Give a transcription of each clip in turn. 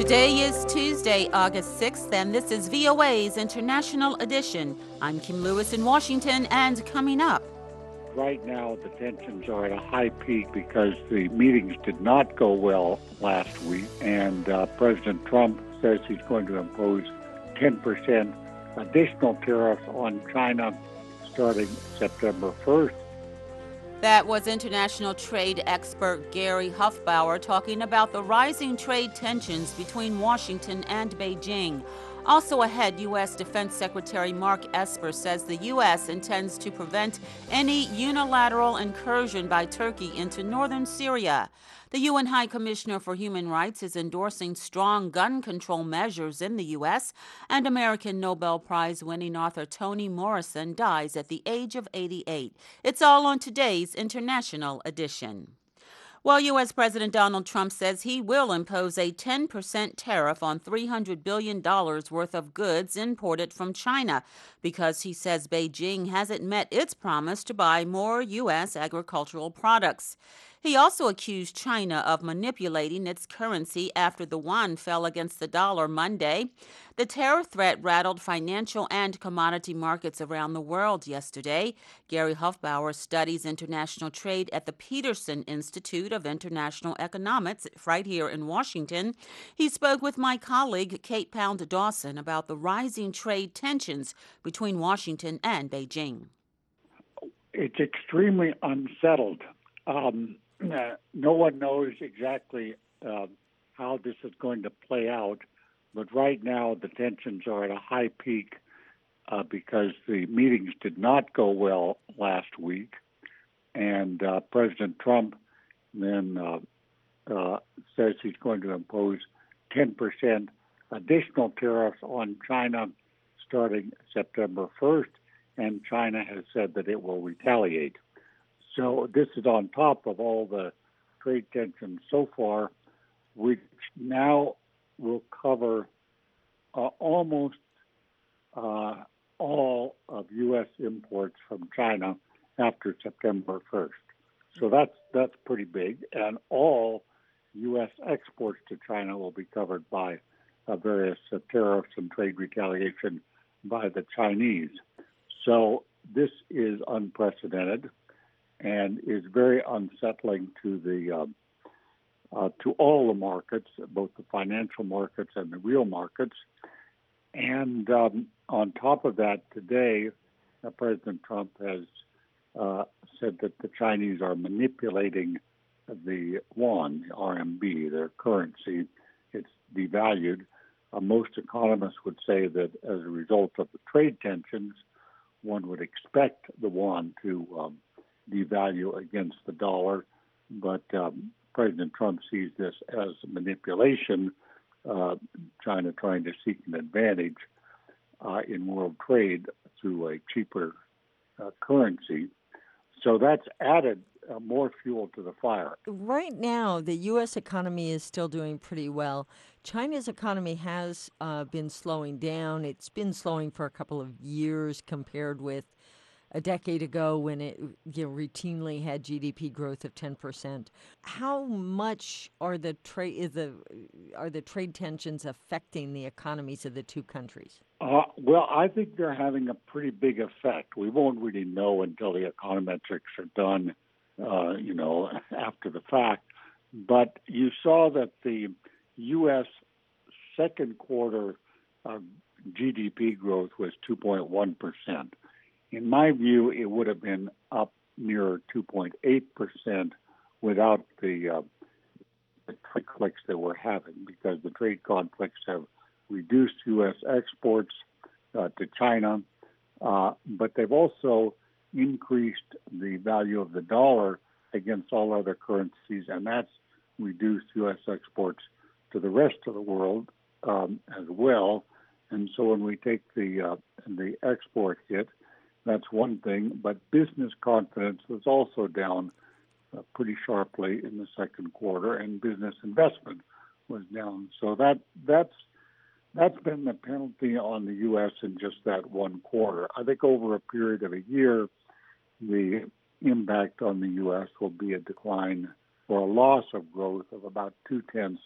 Today is Tuesday, August 6th, and this is VOA's International Edition. I'm Kim Lewis in Washington, and coming up. Right now, the tensions are at a high peak because the meetings did not go well last week, and President Trump says he's going to impose 10% additional tariffs on China starting September 1st. That was international trade expert Gary Hufbauer talking about the rising trade tensions between Washington and Beijing. Also ahead, U.S. Defense Secretary Mark Esper says the U.S. intends to prevent any unilateral incursion by Turkey into northern Syria. The UN High Commissioner for Human Rights is endorsing strong gun control measures in the U.S., and American Nobel Prize-winning author Toni Morrison dies at the age of 88. It's all on today's International Edition. Well, U.S. President Donald Trump says he will impose a 10% tariff on $300 billion worth of goods imported from China because he says Beijing hasn't met its promise to buy more U.S. agricultural products. He also accused China of manipulating its currency after the yuan fell against the dollar Monday. The tariff threat rattled financial and commodity markets around the world yesterday. Gary Hufbauer studies international trade at the Peterson Institute of International Economics right here in Washington. He spoke with my colleague Kate Pound Dawson about the rising trade tensions between Washington and Beijing. It's extremely unsettled. No one knows exactly how this is going to play out, but right now the tensions are at a high peak because the meetings did not go well last week, and President Trump then says he's going to impose 10% additional tariffs on China starting September 1st, and China has said that it will retaliate. So this is on top of all the trade tensions so far, which now will cover almost all of U.S. imports from China after September 1st. So that's pretty big, and all U.S. exports to China will be covered by various tariffs and trade retaliation by the Chinese. So this is unprecedented and is very unsettling to to all the markets, both the financial markets and the real markets. And on top of that, today, President Trump has said that the Chinese are manipulating the yuan, the RMB, their currency. It's devalued. Most economists would say that as a result of the trade tensions, one would expect the yuan to devalue against the dollar, but President Trump sees this as manipulation, China trying to seek an advantage in world trade through a cheaper currency. So that's added more fuel to the fire. Right now, the U.S. economy is still doing pretty well. China's economy has been slowing down. It's been slowing for a couple of years compared with a decade ago when it routinely had GDP growth of 10%. How much are the trade tensions affecting the economies of the two countries? Well, I think they're having a pretty big effect. We won't really know until the econometrics are done, after the fact. But you saw that the U.S. second quarter GDP growth was 2.1%. In my view, it would have been up near 2.8% without the conflicts that we're having, because the trade conflicts have reduced U.S. exports to China, but they've also increased the value of the dollar against all other currencies, and that's reduced U.S. exports to the rest of the world as well. And so when we take the export hit, that's one thing, but business confidence was also down pretty sharply in the second quarter, and business investment was down. So that's been the penalty on the U.S. in just that one quarter. I think over a period of a year, the impact on the U.S. will be a decline or a loss of growth of about 0.2%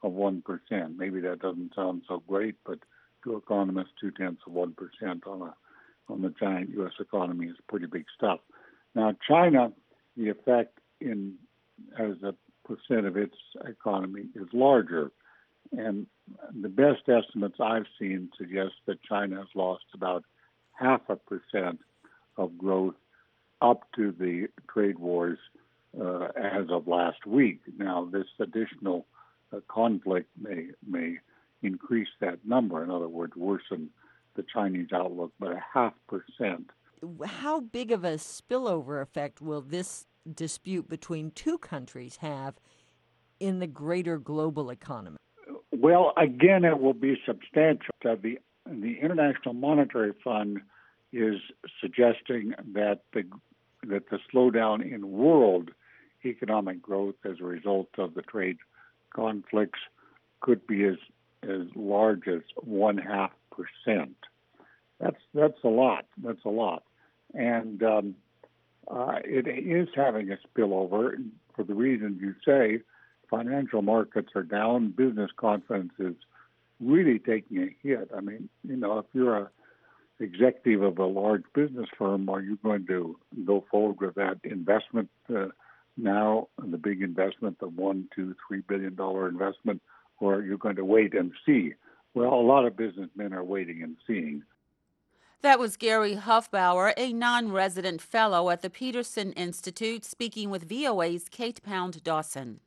of 1%. Maybe that doesn't sound so great, but to economists, 0.2% on the giant U.S. economy is pretty big stuff. Now, China, the effect as a percent of its economy is larger, and the best estimates I've seen suggest that China has lost about 0.5% of growth up to the trade wars as of last week. Now, this additional conflict may increase that number. In other words, worsen the Chinese outlook by 0.5%. How big of a spillover effect will this dispute between two countries have in the greater global economy? Well, again, it will be substantial. The International Monetary Fund is suggesting that the slowdown in world economic growth as a result of the trade conflicts could be as large as 0.5%. That's a lot. That's a lot, and it is having a spillover for the reasons you say. Financial markets are down. Business confidence is really taking a hit. I mean, if you're a executive of a large business firm, are you going to go forward with that investment now, the big investment, the $1, $2, $3 billion investment, or are you going to wait and see? Well, a lot of businessmen are waiting and seeing. That was Gary Hufbauer, a non-resident fellow at the Peterson Institute, speaking with VOA's Kate Pound Dawson.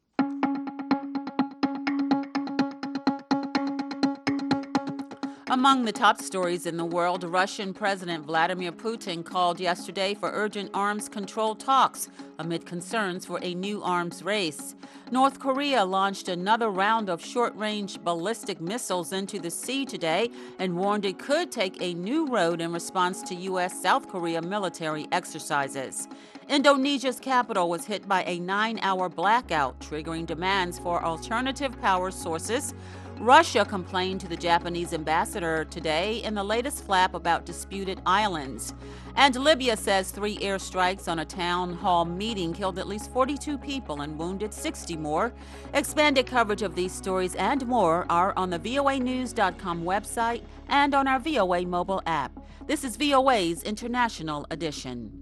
Among the top stories in the world, Russian President Vladimir Putin called yesterday for urgent arms control talks amid concerns for a new arms race. North Korea launched another round of short-range ballistic missiles into the sea today and warned it could take a new road in response to U.S.-South Korea military exercises. Indonesia's capital was hit by a 9-hour blackout, triggering demands for alternative power sources. Russia complained to the Japanese ambassador today in the latest flap about disputed islands. And Libya says 3 airstrikes on a town hall meeting killed at least 42 people and wounded 60 more. Expanded coverage of these stories and more are on the voanews.com website and on our VOA mobile app. This is VOA's International Edition.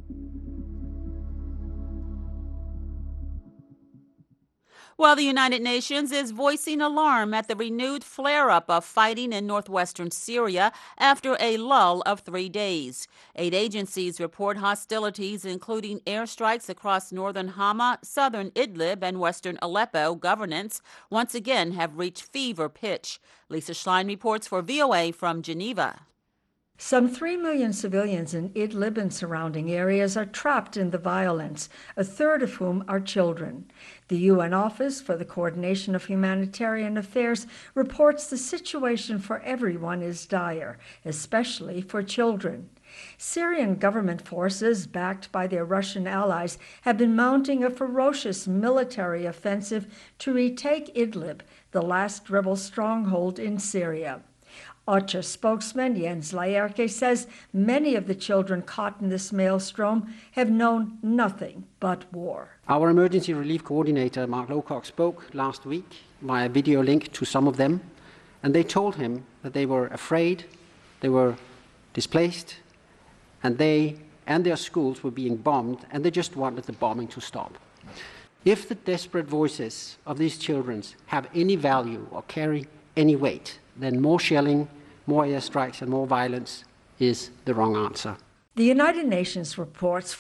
Well, the United Nations is voicing alarm at the renewed flare-up of fighting in northwestern Syria after a lull of 3 days. 8 agencies report hostilities, including airstrikes across northern Hama, southern Idlib, and western Aleppo governorates, once again have reached fever pitch. Lisa Schlein reports for VOA from Geneva. Some 3 million civilians in Idlib and surrounding areas are trapped in the violence, a third of whom are children. The UN Office for the Coordination of Humanitarian Affairs reports the situation for everyone is dire, especially for children. Syrian government forces, backed by their Russian allies, have been mounting a ferocious military offensive to retake Idlib, the last rebel stronghold in Syria. OCHA spokesman Jens Laerke says many of the children caught in this maelstrom have known nothing but war. Our emergency relief coordinator, Mark Lowcock, spoke last week via video link to some of them, and they told him that they were afraid, they were displaced, and they and their schools were being bombed, and they just wanted the bombing to stop. If the desperate voices of these children have any value or carry any weight, then more shelling, more airstrikes and more violence is the wrong answer. The United Nations reports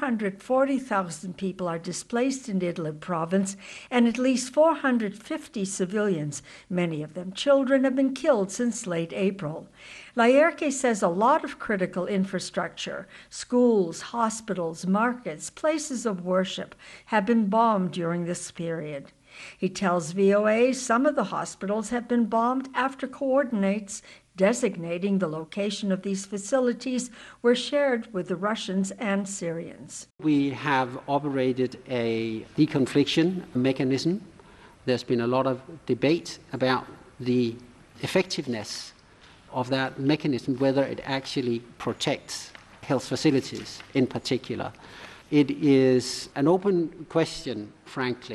440,000 people are displaced in Idlib province, and at least 450 civilians, many of them children, have been killed since late April. Laerke says a lot of critical infrastructure, schools, hospitals, markets, places of worship, have been bombed during this period. He tells VOA some of the hospitals have been bombed after coordinates designating the location of these facilities were shared with the Russians and Syrians. We have operated a deconfliction mechanism. There's been a lot of debate about the effectiveness of that mechanism, whether it actually protects health facilities in particular. It is an open question, frankly,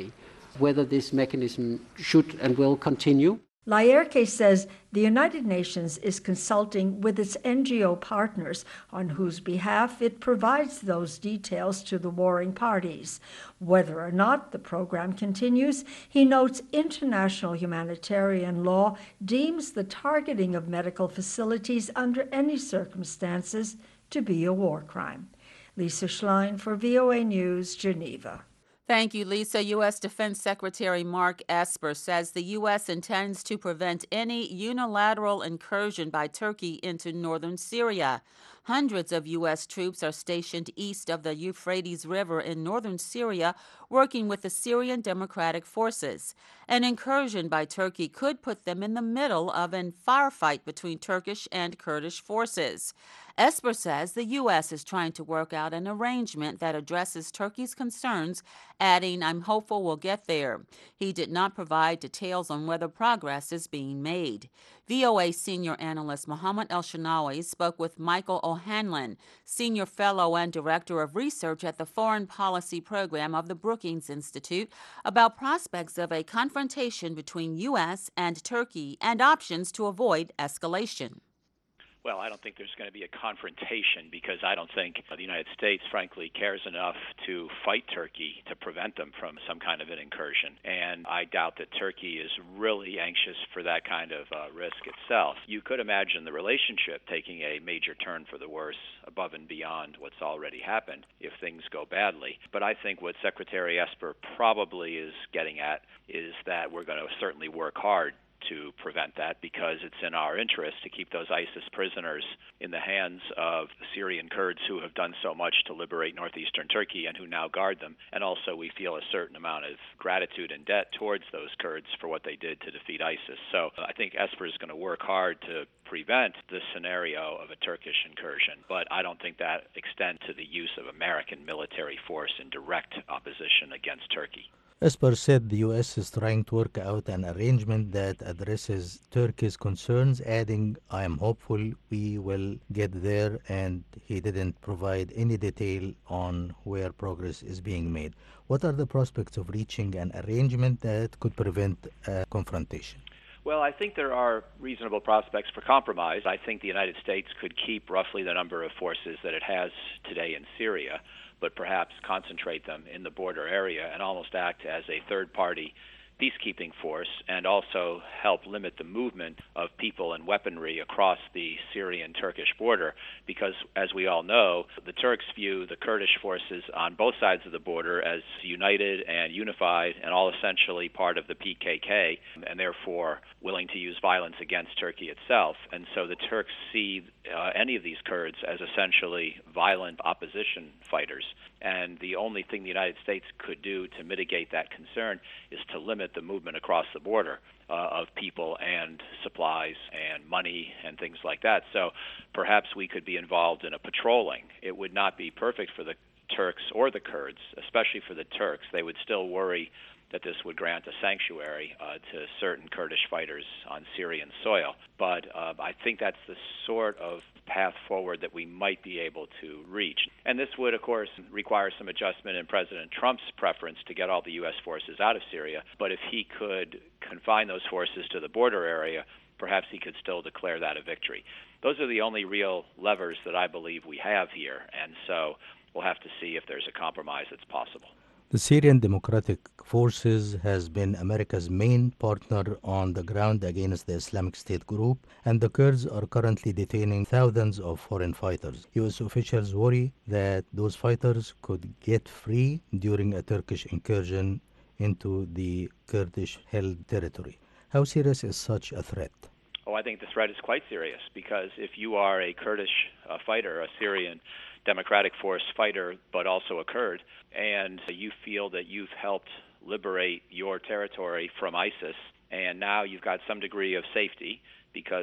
whether this mechanism should and will continue. Laerke says the United Nations is consulting with its NGO partners on whose behalf it provides those details to the warring parties. Whether or not the program continues, he notes international humanitarian law deems the targeting of medical facilities under any circumstances to be a war crime. Lisa Schlein for VOA News, Geneva. Thank you, Lisa. U.S. Defense Secretary Mark Esper says the U.S. intends to prevent any unilateral incursion by Turkey into northern Syria. Hundreds of U.S. troops are stationed east of the Euphrates River in northern Syria, working with the Syrian Democratic Forces. An incursion by Turkey could put them in the middle of a firefight between Turkish and Kurdish forces. Esper says the U.S. is trying to work out an arrangement that addresses Turkey's concerns, adding, "I'm hopeful we'll get there." He did not provide details on whether progress is being made. VOA senior analyst Mohammed El-Shanawi spoke with Michael O'Hanlon, senior fellow and director of research at the Foreign Policy Program of the Brookings Institute, about prospects of a confrontation between U.S. and Turkey and options to avoid escalation. Well, I don't think there's going to be a confrontation because I don't think the United States, frankly, cares enough to fight Turkey to prevent them from some kind of an incursion. And I doubt that Turkey is really anxious for that kind of risk itself. You could imagine the relationship taking a major turn for the worse above and beyond what's already happened if things go badly. But I think what Secretary Esper probably is getting at is that we're going to certainly work hard to prevent that because it's in our interest to keep those ISIS prisoners in the hands of Syrian Kurds who have done so much to liberate northeastern Turkey and who now guard them. And also we feel a certain amount of gratitude and debt towards those Kurds for what they did to defeat ISIS. So I think Esper is going to work hard to prevent this scenario of a Turkish incursion, but I don't think that extends to the use of American military force in direct opposition against Turkey. Esper said the U.S. is trying to work out an arrangement that addresses Turkey's concerns, adding, "I am hopeful we will get there," and he didn't provide any detail on where progress is being made. What are the prospects of reaching an arrangement that could prevent a confrontation? Well, I think there are reasonable prospects for compromise. I think the United States could keep roughly the number of forces that it has today in Syria, but perhaps concentrate them in the border area and almost act as a third-party peacekeeping force and also help limit the movement of people and weaponry across the Syrian-Turkish border because, as we all know, the Turks view the Kurdish forces on both sides of the border as united and unified and all essentially part of the PKK and therefore willing to use violence against Turkey itself. And so the Turks see any of these Kurds as essentially violent opposition fighters. And the only thing the United States could do to mitigate that concern is to limit the movement across the border of people and supplies and money and things like that. So perhaps we could be involved in a patrolling. It would not be perfect for the Turks or the Kurds, especially for the Turks. They would still worry that this would grant a sanctuary to certain Kurdish fighters on Syrian soil. But I think that's the sort of path forward that we might be able to reach. And this would, of course, require some adjustment in President Trump's preference to get all the U.S. forces out of Syria. But if he could confine those forces to the border area, perhaps he could still declare that a victory. Those are the only real levers that I believe we have here. And so we'll have to see if there's a compromise that's possible. The Syrian Democratic Forces has been America's main partner on the ground against the Islamic State group, and the Kurds are currently detaining thousands of foreign fighters. U.S. officials worry that those fighters could get free during a Turkish incursion into the Kurdish-held territory. How serious is such a threat? Oh, I think the threat is quite serious because if you are a Kurdish fighter, a Syrian Democratic Force fighter, but also a Kurd, and you feel that you've helped liberate your territory from ISIS, and now you've got some degree of safety because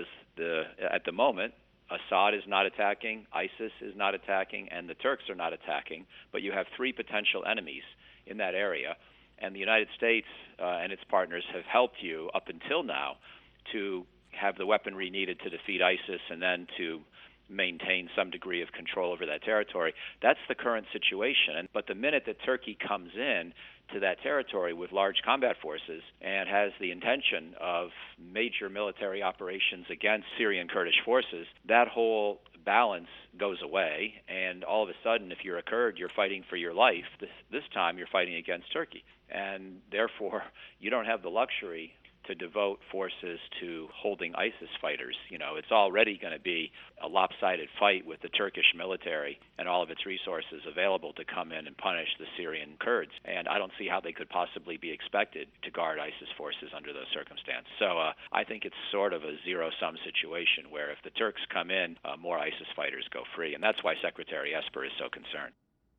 at the moment, Assad is not attacking, ISIS is not attacking, and the Turks are not attacking, but you have three potential enemies in that area, and the United States and its partners have helped you up until now to have the weaponry needed to defeat ISIS and then to maintain some degree of control over that territory. That's the current situation. But the minute that Turkey comes in to that territory with large combat forces and has the intention of major military operations against Syrian Kurdish forces, that whole balance goes away, and all of a sudden, if you're a Kurd, you're fighting for your life. This time, you're fighting against Turkey, and therefore, you don't have the luxury to devote forces to holding ISIS fighters. It's already going to be a lopsided fight with the Turkish military and all of its resources available to come in and punish the Syrian Kurds. And I don't see how they could possibly be expected to guard ISIS forces under those circumstances. So I think it's sort of a zero-sum situation where if the Turks come in, more ISIS fighters go free. And that's why Secretary Esper is so concerned.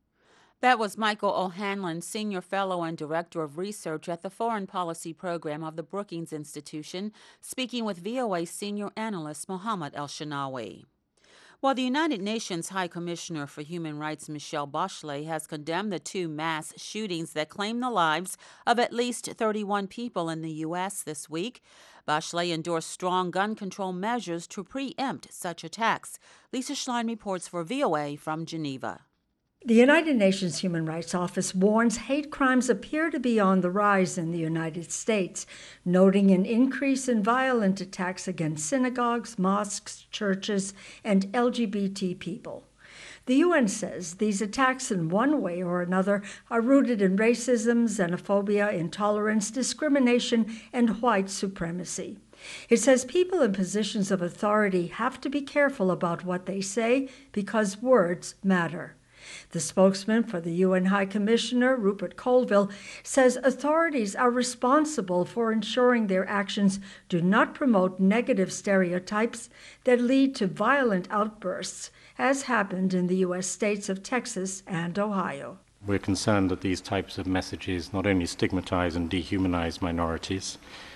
That was Michael O'Hanlon, Senior Fellow and Director of Research at the Foreign Policy Program of the Brookings Institution, speaking with VOA Senior Analyst Mohammed El-Shinawi. While the United Nations High Commissioner for Human Rights Michelle Bachelet has condemned the 2 mass shootings that claimed the lives of at least 31 people in the U.S. this week, Bachelet endorsed strong gun control measures to preempt such attacks. Lisa Schlein reports for VOA from Geneva. The United Nations Human Rights Office warns hate crimes appear to be on the rise in the United States, noting an increase in violent attacks against synagogues, mosques, churches, and LGBT people. The UN says these attacks in one way or another are rooted in racism, xenophobia, intolerance, discrimination, and white supremacy. It says people in positions of authority have to be careful about what they say because words matter. The spokesman for the UN High Commissioner, Rupert Colville, says authorities are responsible for ensuring their actions do not promote negative stereotypes that lead to violent outbursts, as happened in the U.S. states of Texas and Ohio. We're concerned that these types of messages not only stigmatize and dehumanize minorities,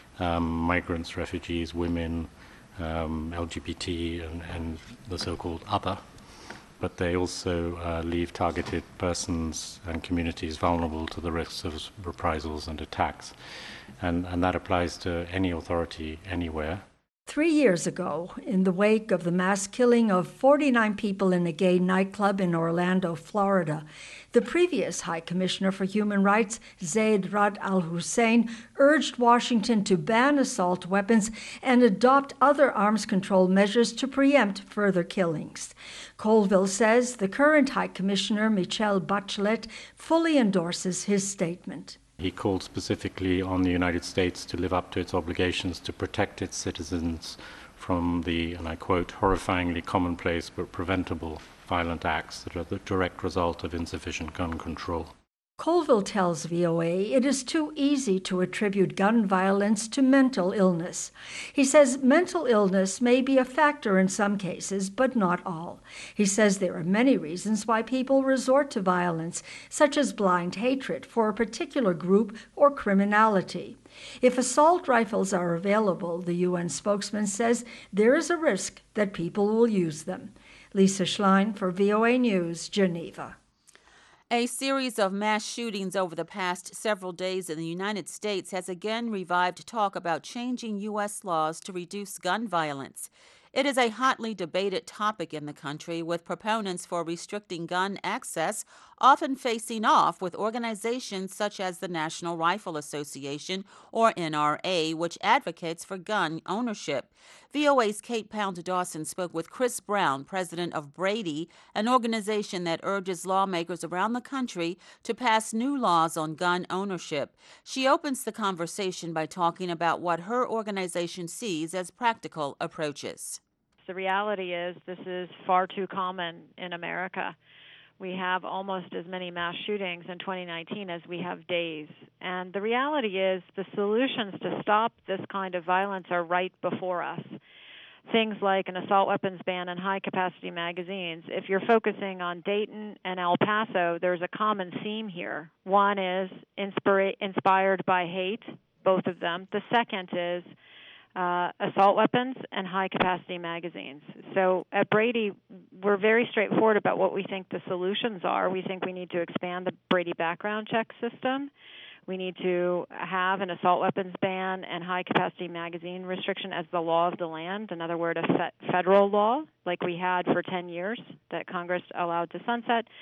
migrants, refugees, women, LGBT, and the so-called other, but they also leave targeted persons and communities vulnerable to the risks of reprisals and attacks. And that applies to any authority anywhere. 3 years ago, in the wake of the mass killing of 49 people in a gay nightclub in Orlando, Florida, the previous High Commissioner for Human Rights, Zeid Ra'ad Al Hussein, urged Washington to ban assault weapons and adopt other arms control measures to preempt further killings. Colville says the current High Commissioner, Michelle Bachelet, fully endorses his statement. He called specifically on the United States to live up to its obligations to protect its citizens from the, and I quote, horrifyingly commonplace but preventable violent acts that are the direct result of insufficient gun control. Colville tells VOA it is too easy to attribute gun violence to mental illness. He says mental illness may be a factor in some cases, but not all. He says there are many reasons why people resort to violence, such as blind hatred for a particular group or criminality. If assault rifles are available, the UN spokesman says there is a risk that people will use them. Lisa Schlein for VOA News, Geneva. A series of mass shootings over the past several days in the United States has again revived talk about changing U.S. laws to reduce gun violence. It is a hotly debated topic in the country, with proponents for restricting gun access often facing off with organizations such as the National Rifle Association, or NRA, which advocates for gun ownership. VOA's Kate Pound-Dawson spoke with Chris Brown, president of Brady, an organization that urges lawmakers around the country to pass new laws on gun ownership. She opens the conversation by talking about what her organization sees as practical approaches. The reality is this is far too common in America. We have almost as many mass shootings in 2019 as we have days. And the reality is the solutions to stop this kind of violence are right before us. Things like an assault weapons ban and high-capacity magazines. If you're focusing on Dayton and El Paso, there's a common theme here. One is inspired by hate, both of them. The second is assault weapons and high-capacity magazines. So at Brady, we're very straightforward about what we think the solutions are. We think we need to expand the Brady background check system. We need to have an assault weapons ban and high-capacity magazine restriction as the law of the land, in other words, a federal law like we had for 10 years that Congress allowed to sunset.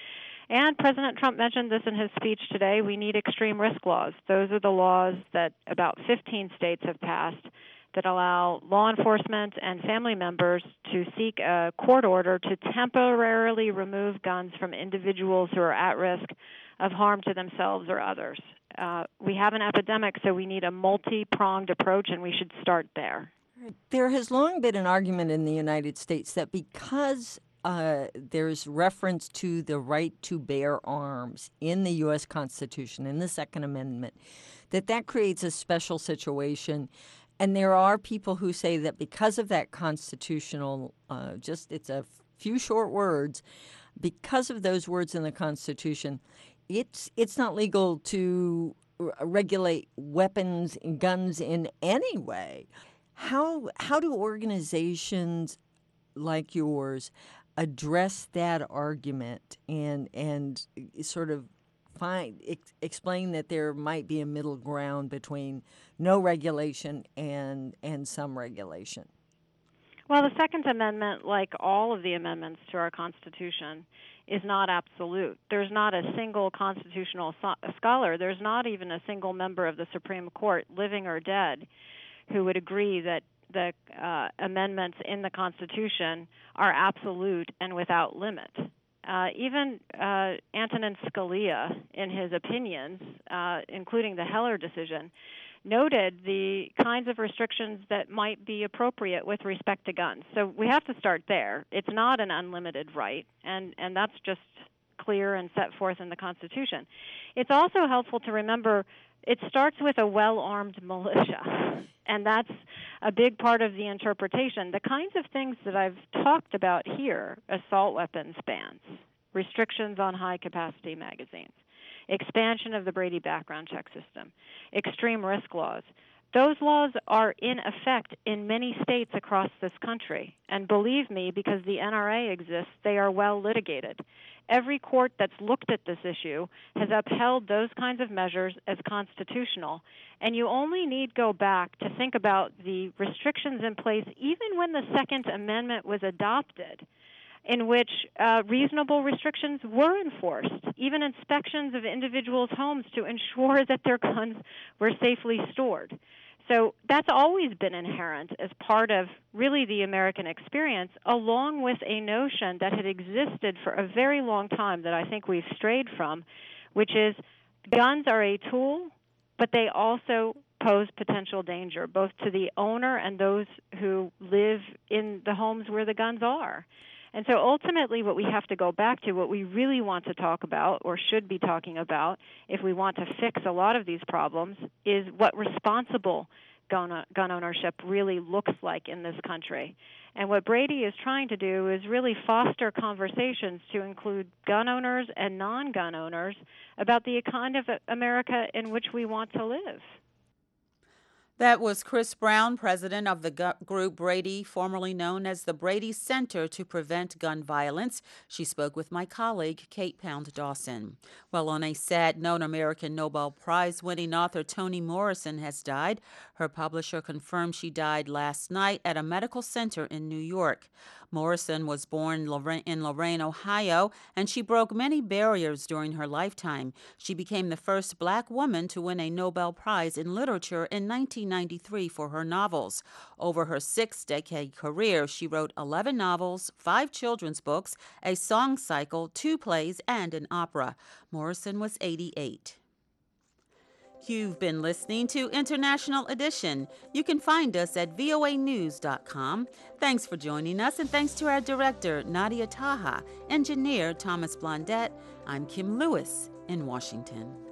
And President Trump mentioned this in his speech today. We need extreme risk laws. Those are the laws that about 15 states have passed that allow law enforcement and family members to seek a court order to temporarily remove guns from individuals who are at risk of harm to themselves or others. We have an epidemic, so we need a multi-pronged approach, and we should start there. There has long been an argument in the United States that because there's reference to the right to bear arms in the U.S. Constitution, in the Second Amendment, that creates a special situation. And there are people who say that because of that constitutional, it's a few short words, because of those words in the Constitution, it's not legal to regulate weapons and guns in any way. How do organizations like yours address that argument and sort of explain that there might be a middle ground between no regulation and some regulation? Well, the Second Amendment, like all of the amendments to our Constitution, is not absolute. There's not a single constitutional scholar, there's not even a single member of the Supreme Court, living or dead, who would agree that the amendments in the Constitution are absolute and without limit. Even Antonin Scalia, in his opinions, including the Heller decision, noted the kinds of restrictions that might be appropriate with respect to guns. So we have to start there. It's not an unlimited right, and that's just clear and set forth in the Constitution. It's also helpful to remember it starts with a well-armed militia, and that's a big part of the interpretation. The kinds of things that I've talked about here, assault weapons bans, restrictions on high-capacity magazines, expansion of the Brady background check system, extreme risk laws. Those laws are in effect in many states across this country. And believe me, because the NRA exists, they are well litigated. Every court that's looked at this issue has upheld those kinds of measures as constitutional. And you only need go back to think about the restrictions in place even when the Second Amendment was adopted, in which reasonable restrictions were enforced, even inspections of individuals' homes to ensure that their guns were safely stored. So that's always been inherent as part of really the American experience, along with a notion that had existed for a very long time that I think we've strayed from, which is guns are a tool, but they also pose potential danger, both to the owner and those who live in the homes where the guns are. And so ultimately what we have to go back to, what we really want to talk about or should be talking about if we want to fix a lot of these problems, is what responsible gun ownership really looks like in this country. And what Brady is trying to do is really foster conversations to include gun owners and non-gun owners about the kind of America in which we want to live. That was Chris Brown, president of the group Brady, formerly known as the Brady Center to Prevent Gun Violence. She spoke with my colleague, Kate Pound Dawson. Well, on a sad note, American Nobel Prize-winning author Toni Morrison has died. Her publisher confirmed she died last night at a medical center in New York. Morrison was born in Lorain, Ohio, and she broke many barriers during her lifetime. She became the first black woman to win a Nobel Prize in Literature in 1993 for her novels. Over her 6-decade career, she wrote 11 novels, 5 children's books, a song cycle, 2 plays, and an opera. Morrison was 88. You've been listening to International Edition. You can find us at voanews.com. Thanks for joining us, and thanks to our director, Nadia Taha, engineer Thomas Blondette. I'm Kim Lewis in Washington.